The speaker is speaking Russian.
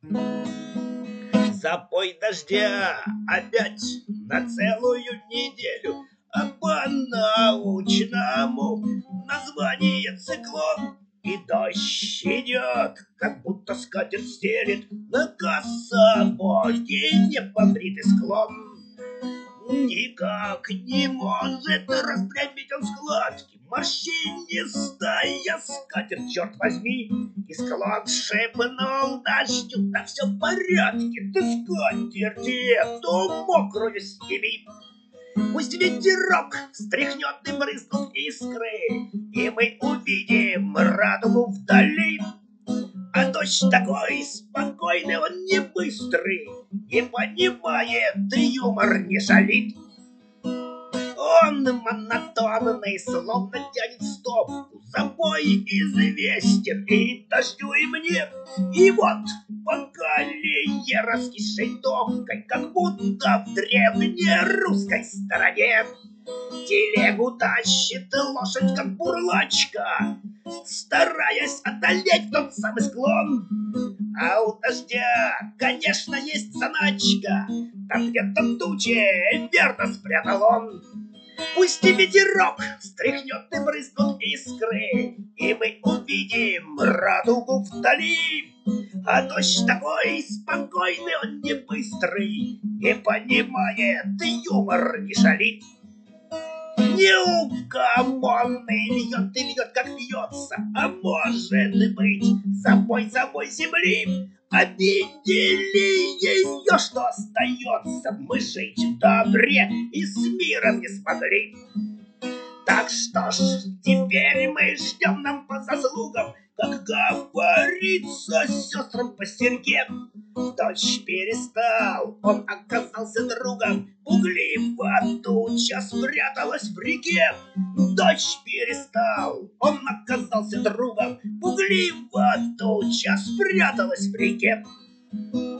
Запой дождя опять на целую неделю, а по-научному название циклон. И дождь идет, как будто скатерть стелет на кособокий непобритый склон. Никак не может распрямить он складки, морщинистая скатерть, черт возьми. И склон шепнул дождю: да все в порядке, ты скатерти эту мокрую сними. Пусть ветерок встряхнет и брызнут искры, и мы увидим радугу вдали. А дождь такой спокойный, он не быстрый, не понимает, юмор не шалит. Он монотонный, словно тянет стопку, запой известен и дождю, и мне. И вот по колее, раскисшей топкой, как будто в древней русской стороне, телегу тащит лошадь, как бурлачка, стараясь одолеть тот самый склон. А у дождя, конечно, есть заначка, там где-то тучи верно спрятал он. Пусть и ветерок встряхнет и брызнут искры, и мы увидим радугу вдали. А дождь такой спокойный, он не быстрый, не понимает, юмор не шалит. Неугомонный льет и льет, как льется, а может быть, забой земли. Обидели ее, что остается, мы жить в добре и с миром не смогли. Так что ж, теперь мы ждем нам по заслугам, как говорится, сестрам по серьге. Дождь перестал, он оказался другом, пугливо туча спряталась в реке. Дождь перестал, он оказался другом, пугливо туча спряталась в реке.